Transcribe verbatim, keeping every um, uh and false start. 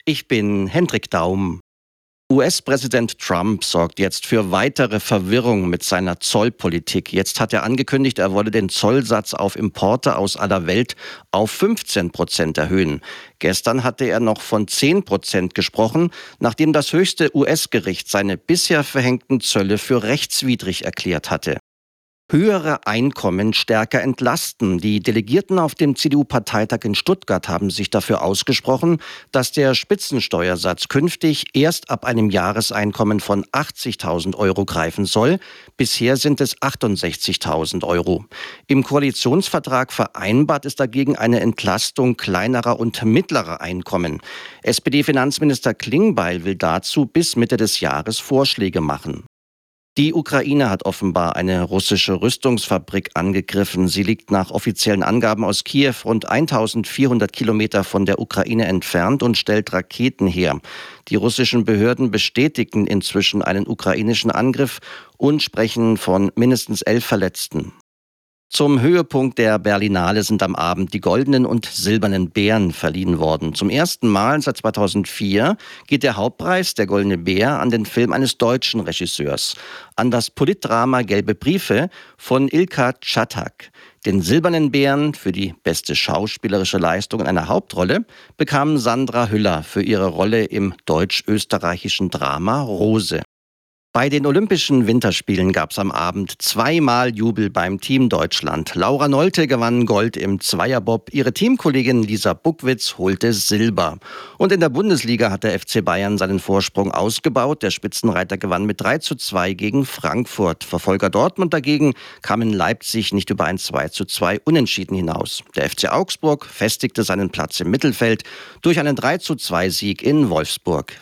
Ich bin Hendrik Daum. U S-Präsident Trump sorgt jetzt für weitere Verwirrung mit seiner Zollpolitik. Jetzt hat er angekündigt, er wolle den Zollsatz auf Importe aus aller Welt auf fünfzehn Prozent erhöhen. Gestern hatte er noch von zehn Prozent gesprochen, nachdem das höchste U S-Gericht seine bisher verhängten Zölle für rechtswidrig erklärt hatte. Höhere Einkommen stärker entlasten. Die Delegierten auf dem C D U-Parteitag in Stuttgart haben sich dafür ausgesprochen, dass der Spitzensteuersatz künftig erst ab einem Jahreseinkommen von achtzigtausend Euro greifen soll. Bisher sind es achtundsechzigtausend Euro. Im Koalitionsvertrag vereinbart ist dagegen eine Entlastung kleinerer und mittlerer Einkommen. S P D-Finanzminister Klingbeil will dazu bis Mitte des Jahres Vorschläge machen. Die Ukraine hat offenbar eine russische Rüstungsfabrik angegriffen. Sie liegt nach offiziellen Angaben aus Kiew rund eintausendvierhundert Kilometer von der Ukraine entfernt und stellt Raketen her. Die russischen Behörden bestätigen inzwischen einen ukrainischen Angriff und sprechen von mindestens elf Verletzten. Zum Höhepunkt der Berlinale sind am Abend die goldenen und silbernen Bären verliehen worden. Zum ersten Mal seit zweitausendvier geht der Hauptpreis, der Goldene Bär, an den Film eines deutschen Regisseurs, an das Politdrama Gelbe Briefe von Ilka Czatak. Den silbernen Bären für die beste schauspielerische Leistung in einer Hauptrolle bekam Sandra Hüller für ihre Rolle im deutsch-österreichischen Drama Rose. Bei den Olympischen Winterspielen gab es am Abend zweimal Jubel beim Team Deutschland. Laura Nolte gewann Gold im Zweierbob, ihre Teamkollegin Lisa Buckwitz holte Silber. Und in der Bundesliga hat der F C Bayern seinen Vorsprung ausgebaut. Der Spitzenreiter gewann mit drei zu zwei gegen Frankfurt. Verfolger Dortmund dagegen kam in Leipzig nicht über ein zwei zu zwei Unentschieden hinaus. Der F C Augsburg festigte seinen Platz im Mittelfeld durch einen drei zu zwei Sieg in Wolfsburg.